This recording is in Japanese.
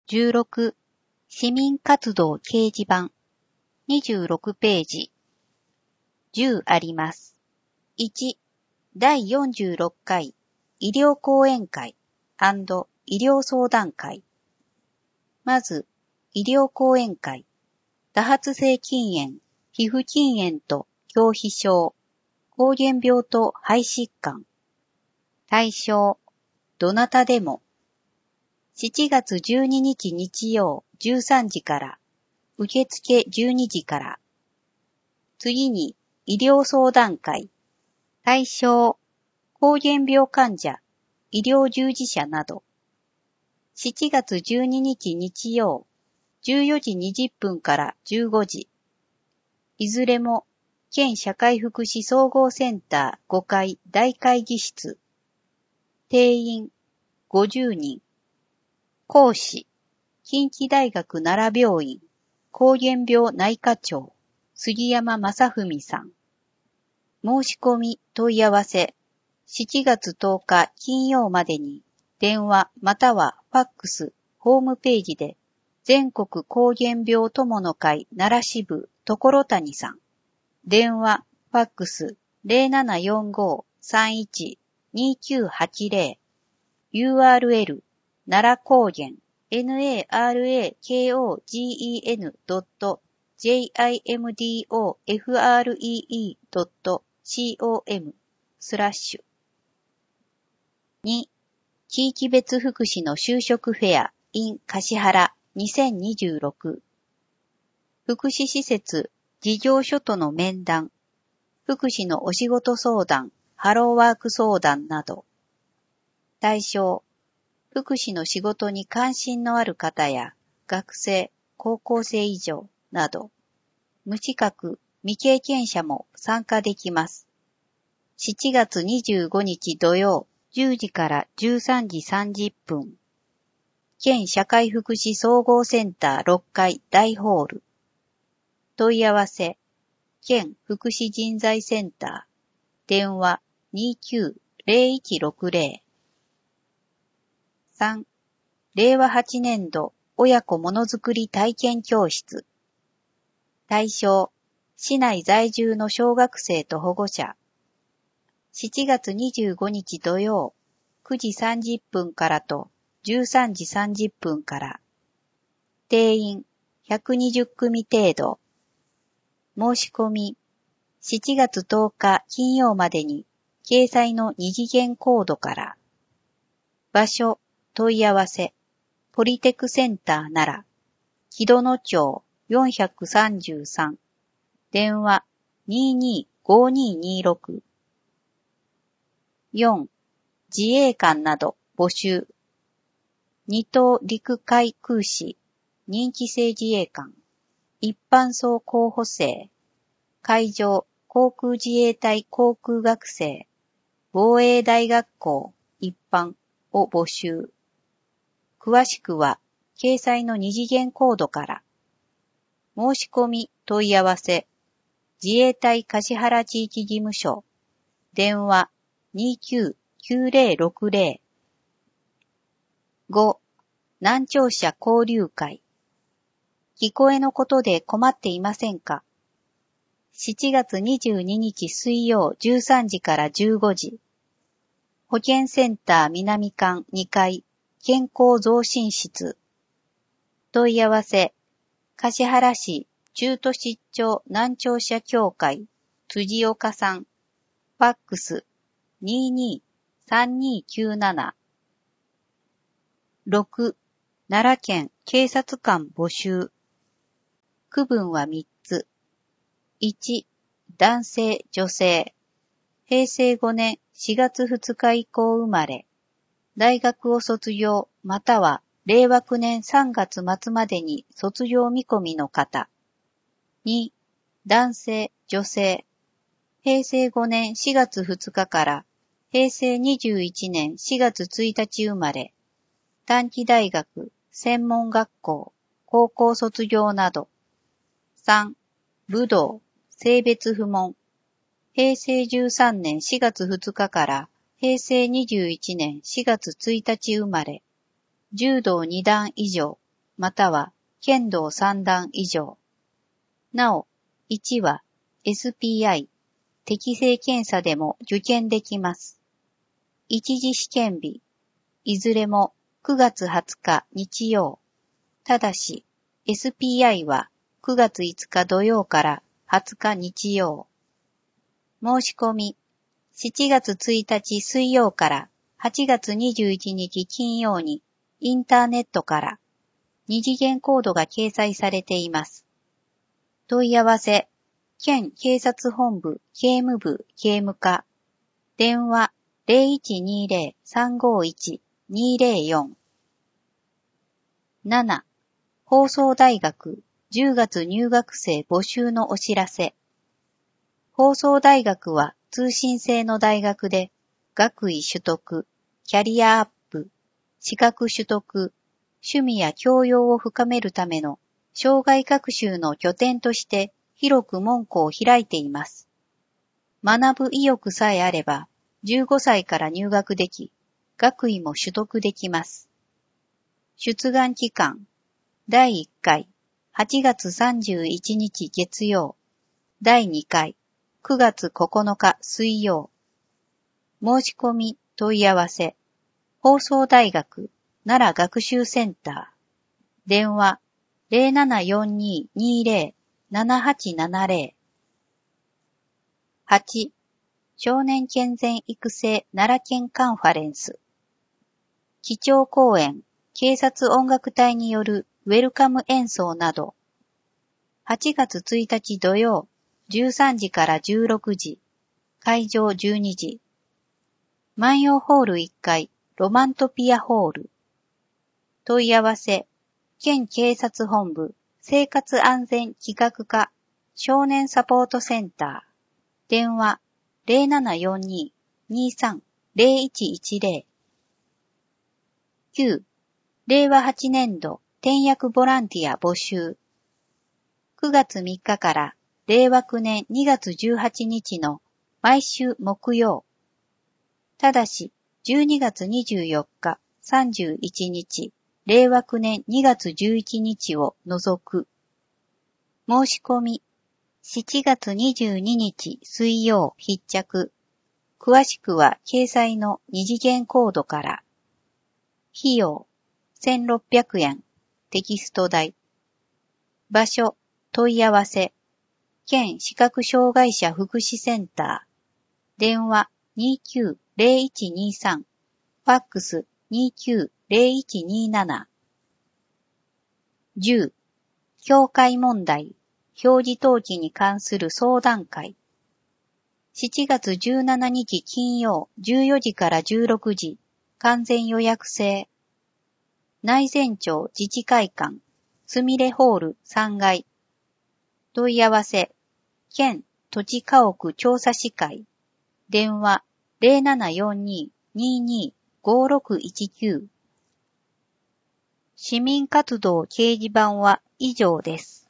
16、市民活動掲示板。26ページ。10あります。1、第46回医療講演会&医療相談会。まず、医療講演会。多発性筋炎、皮膚筋炎と表皮症、膠原病と肺疾患。対象、どなたでも。7月12日日曜13時から、受付12時から。次に、医療相談会。対象、膠原病患者、医療従事者など。7月12日日曜、14時20分から15時。いずれも、県社会福祉総合センター5階大会議室。定員、50人。講師、近畿大学奈良病院、膠原病内科長、杉山正文さん。申し込み問い合わせ、7月10日金曜までに、電話またはファックス、ホームページで、全国膠原病友の会奈良支部所谷さん。電話、ファックス 0745-31-2980。URL、奈良高原、narakogen.jimdofree.com/2、地域別福祉の就職フェア in 橿原2026。福祉施設、事業所との面談、福祉のお仕事相談、ハローワーク相談など。対象、福祉の仕事に関心のある方や、学生、高校生以上など、無資格、未経験者も参加できます。7月25日土曜、10時から13時30分。県社会福祉総合センター6階大ホール。問い合わせ、県福祉人材センター、電話29-0160。3、令和8年度親子ものづくり体験教室。対象、市内在住の小学生と保護者。7月25日土曜、9時30分からと13時30分から。定員120組程度。申し込み、7月10日金曜までに掲載の二次元コードから。場所、問い合わせ、ポリテクセンター奈良、木戸野町433、電話225226。4、自衛官など募集。二等陸海空士、任期制自衛官、一般層候補生、海上航空自衛隊航空学生、防衛大学校一般を募集。詳しくは、掲載の二次元コードから。申し込み問い合わせ、自衛隊橿原地域事務所、電話29-9060。5、難聴者交流会。聞こえのことで困っていませんか？ 7 月22日水曜13時から15時。保健センター南館2階、健康増進室。問い合わせ、橿原市中途失調難聴者協会、辻岡さん。ファックス、22-3297。6、奈良県警察官募集。区分は3つ。1、男性、女性。平成5年4月2日以降生まれ。大学を卒業または令和9年3月末までに卒業見込みの方。2、男性、女性。平成5年4月2日から平成21年4月1日生まれ。短期大学、専門学校、高校卒業など。3、武道、性別不問。平成13年4月2日から平成21年4月1日生まれ。柔道2段以上、 または剣道3段以上。なお、1は SPI、適正検査でも受験できます。一次試験日、いずれも9月20日日曜。ただし、SPI は9月5日土曜から20日日曜。申し込み、7月1日水曜から8月21日金曜にインターネットから二次元コードが掲載されています。問い合わせ、県警察本部警務部警務課、電話 0120-351-204。7. 放送大学10月入学生募集のお知らせ。放送大学は通信制の大学で、学位取得、キャリアアップ、資格取得、趣味や教養を深めるための生涯学習の拠点として広く門戸を開いています。学ぶ意欲さえあれば、15歳から入学でき、学位も取得できます。出願期間、第1回、8月31日月曜、第2回、9月9日水曜。申し込み問い合わせ、放送大学奈良学習センター、電話 0742-20-7870。8. 少年健全育成奈良県カンファレンス。基調講演、警察音楽隊によるウェルカム演奏など、8月1日土曜、13時から16時、会場12時。万葉ホール1階、ロマントピアホール。問い合わせ、県警察本部、生活安全企画課、少年サポートセンター。電話、0742-23-0110。9. 令和8年度、転訳ボランティア募集。9月3日から令和9年2月18日の毎週木曜。ただし、12月24日、31日、令和9年2月11日を除く。申し込み、7月22日水曜必着。詳しくは掲載の二次元コードから。費用、1600円、テキスト代。場所、問い合わせ、県視覚障害者福祉センター。電話29-0123、ファックス29-0127。10. 教会問題、表示登記に関する相談会。7月17日金曜14時から16時、完全予約制。内前町自治会館、すみれホール3階。問い合わせ、県土地家屋調査士会。電話0742-22-5619。市民活動掲示板は以上です。